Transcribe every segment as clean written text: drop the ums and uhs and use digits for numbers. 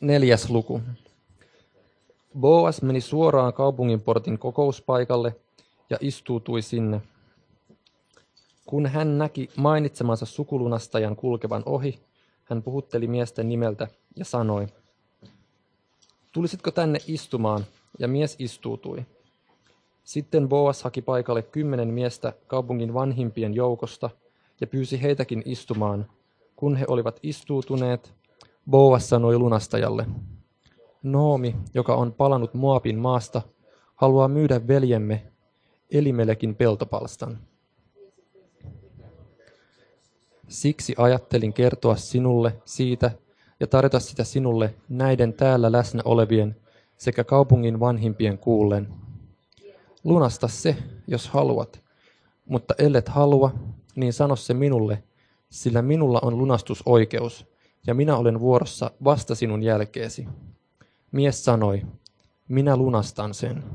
4. luku. Boas meni suoraan kaupunginportin kokouspaikalle ja istuutui sinne. Kun hän näki mainitsemansa sukulunastajan kulkevan ohi, hän puhutteli miestä nimeltä ja sanoi, tulisitko tänne istumaan, ja mies istuutui. Sitten Boas haki paikalle 10 miestä kaupungin vanhimpien joukosta ja pyysi heitäkin istumaan. Kun he olivat istuutuneet, Boas sanoi lunastajalle, Noomi, joka on palannut Moabin maasta, haluaa myydä veljemme Elimelekin peltopalstan. Siksi ajattelin kertoa sinulle siitä ja tarjota sitä sinulle näiden täällä läsnä olevien sekä kaupungin vanhimpien kuullen. Lunasta se, jos haluat, mutta ellet halua, niin sano se minulle, sillä minulla on lunastusoikeus, ja minä olen vuorossa vasta sinun jälkeesi. Mies sanoi, minä lunastan sen.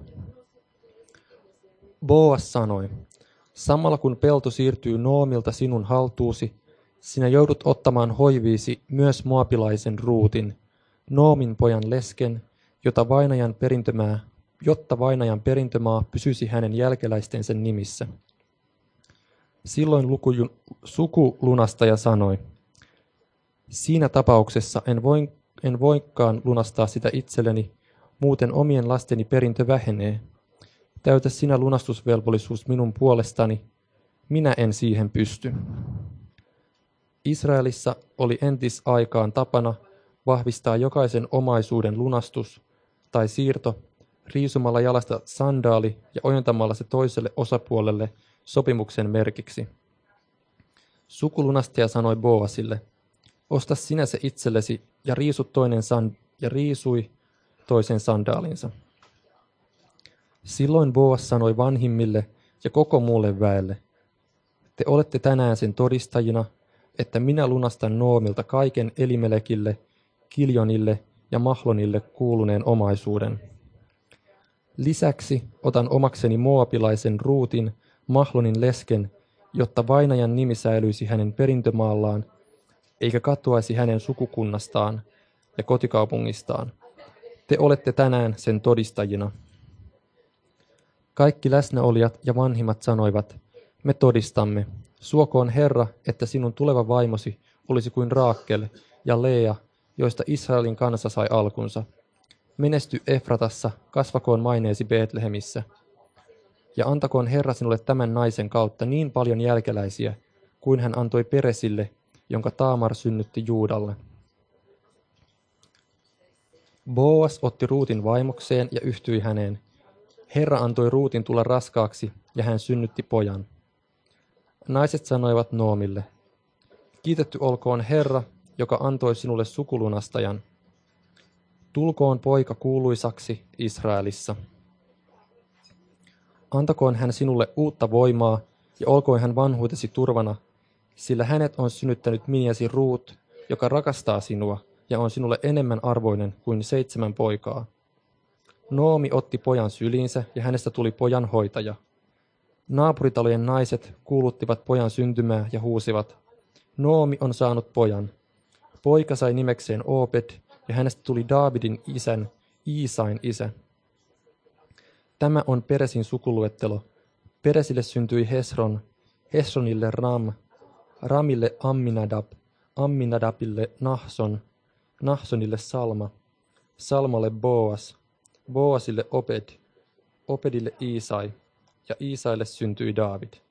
Boas sanoi, samalla kun pelto siirtyy Noomilta sinun haltuusi, sinä joudut ottamaan hoiviisi myös moabilaisen Ruutin, Noomin pojan lesken, jotta vainajan perintömaa pysyisi hänen jälkeläistensä nimissä. Silloin sukulunastaja sanoi, siinä tapauksessa en voikaan lunastaa sitä itselleni, muuten omien lasteni perintö vähenee. Täytä sinä lunastusvelvollisuus minun puolestani, minä en siihen pysty. Israelissa oli entisaikaan tapana vahvistaa jokaisen omaisuuden lunastus tai siirto riisumalla jalasta sandaali ja ojentamalla se toiselle osapuolelle sopimuksen merkiksi. Sukulunastaja sanoi Boasille, osta sinä se itsellesi ja riisui toisen sandaalinsa. Silloin Boas sanoi vanhimmille ja koko muulle väelle, te olette tänään sen todistajina, että minä lunastan Noomilta kaiken Elimelekille, Kiljonille ja Mahlonille kuuluneen omaisuuden. Lisäksi otan omakseni moabilaisen Ruutin, Mahlonin lesken, jotta vainajan nimi säilyisi hänen perintömaallaan, eikä katoaisi hänen sukukunnastaan ja kotikaupungistaan. Te olette tänään sen todistajina. Kaikki läsnäolijat ja vanhimmat sanoivat, me todistamme, suokoon Herra, että sinun tuleva vaimosi olisi kuin Raakel ja Lea, joista Israelin kansa sai alkunsa. Menesty Efratassa, kasvakoon maineesi Betlehemissä. Ja antakoon Herra sinulle tämän naisen kautta niin paljon jälkeläisiä, kuin hän antoi Peresille, jonka Taamar synnytti Juudalle. Boas otti Ruutin vaimokseen ja yhtyi häneen. Herra antoi Ruutin tulla raskaaksi, ja hän synnytti pojan. Naiset sanoivat Noomille, kiitetty olkoon Herra, joka antoi sinulle sukulunastajan. Tulkoon poika kuuluisaksi Israelissa. Antakoon hän sinulle uutta voimaa, ja olkoon hän vanhuutesi turvana, sillä hänet on synnyttänyt miniäsi Ruut, joka rakastaa sinua, ja on sinulle enemmän arvoinen kuin 7 poikaa. Noomi otti pojan syliinsä, ja hänestä tuli pojan hoitaja. Naapuritalojen naiset kuuluttivat pojan syntymää ja huusivat, Noomi on saanut pojan. Poika sai nimekseen Obed, ja hänestä tuli Daavidin isän, Iisain isä. Tämä on Peresin sukuluettelo. Peresille syntyi Hesron, Hesronille Ram, Ramille Amminadab, Amminadabille Nahson, Nahsonille Salma, Salmalle Boas, Boasille Obed, Obedille Iisai, ja Iisaille syntyi Daavid.